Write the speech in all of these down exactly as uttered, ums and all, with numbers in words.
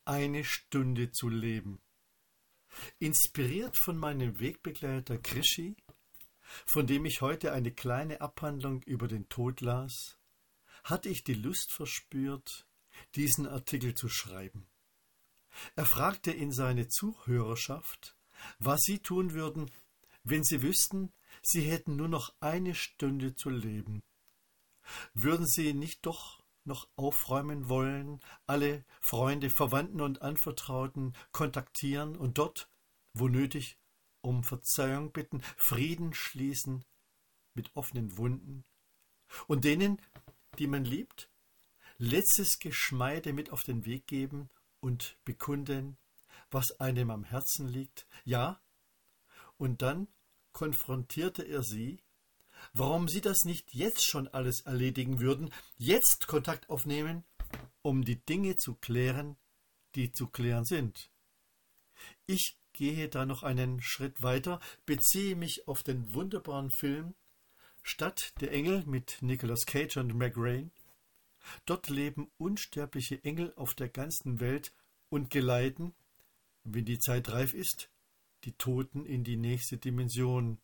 eine Stunde zu leben. Inspiriert von meinem Wegbegleiter Krischi, von dem ich heute eine kleine Abhandlung über den Tod las, hatte ich die Lust verspürt, diesen Artikel zu schreiben. Er fragte in seine Zuhörerschaft, was sie tun würden, wenn sie wüssten, sie hätten nur noch eine Stunde zu leben. Würden sie nicht doch noch aufräumen wollen, alle Freunde, Verwandten und Anvertrauten kontaktieren und dort, wo nötig, um Verzeihung bitten, Frieden schließen mit offenen Wunden und denen, die man liebt, letztes Geschmeide mit auf den Weg geben und bekunden, was einem am Herzen liegt? Ja, und dann konfrontierte er sie, warum sie das nicht jetzt schon alles erledigen würden, jetzt Kontakt aufnehmen, um die Dinge zu klären, die zu klären sind. Ich gehe da noch einen Schritt weiter, beziehe mich auf den wunderbaren Film Stadt der Engel mit Nicolas Cage und Meg Ryan. Dort leben unsterbliche Engel auf der ganzen Welt und geleiten, wenn die Zeit reif ist, die Toten in die nächste Dimension.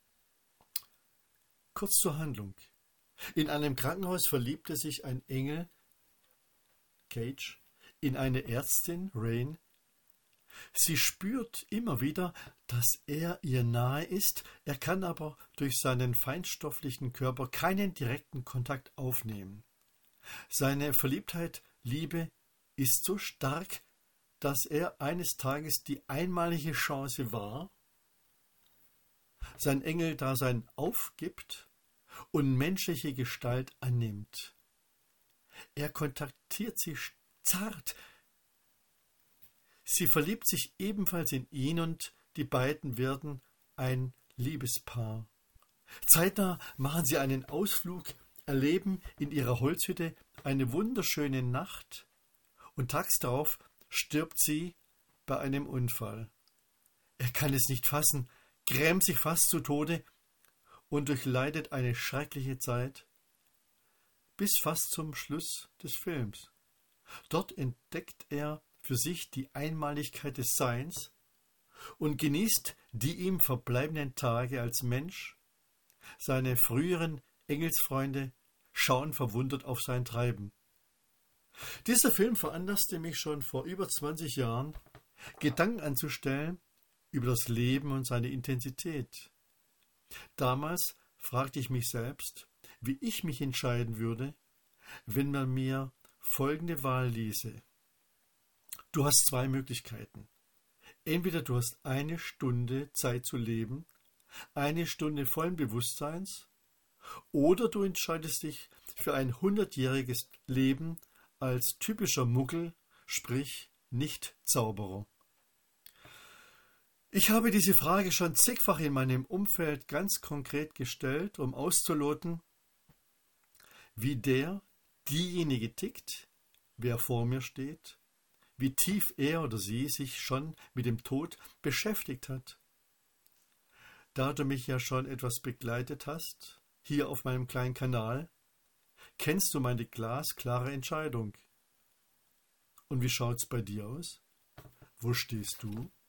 Kurz zur Handlung. In einem Krankenhaus verliebte sich ein Engel, Cage, in eine Ärztin, Rain. Sie spürt immer wieder, dass er ihr nahe ist, er kann aber durch seinen feinstofflichen Körper keinen direkten Kontakt aufnehmen. Seine Verliebtheit, Liebe ist so stark, dass er eines Tages die einmalige Chance wahr, sein Engeldasein aufgibt und menschliche Gestalt annimmt. Er kontaktiert sie zart. Sie verliebt sich ebenfalls in ihn und die beiden werden ein Liebespaar. Zeitnah machen sie einen Ausflug, erleben in ihrer Holzhütte eine wunderschöne Nacht und tags darauf stirbt sie bei einem Unfall. Er kann es nicht fassen, grämt sich fast zu Tode und durchleidet eine schreckliche Zeit bis fast zum Schluss des Films. Dort entdeckt er für sich die Einmaligkeit des Seins und genießt die ihm verbleibenden Tage als Mensch. Seine früheren Engelsfreunde schauen verwundert auf sein Treiben. Dieser Film veranlasste mich schon vor über zwanzig Jahren, Gedanken anzustellen über das Leben und seine Intensität. Damals fragte ich mich selbst, wie ich mich entscheiden würde, wenn man mir folgende Wahl ließe. Du hast zwei Möglichkeiten. Entweder du hast eine Stunde Zeit zu leben, eine Stunde vollen Bewusstseins, oder du entscheidest dich für ein hundertjähriges Leben als typischer Muggel, sprich Nicht-Zauberer. Ich habe diese Frage schon zigfach in meinem Umfeld ganz konkret gestellt, um auszuloten, wie der, diejenige tickt, wer vor mir steht, wie tief er oder sie sich schon mit dem Tod beschäftigt hat. Da du mich ja schon etwas begleitet hast, hier auf meinem kleinen Kanal, kennst du meine glasklare Entscheidung. Und wie schaut's bei dir aus? Wo stehst du?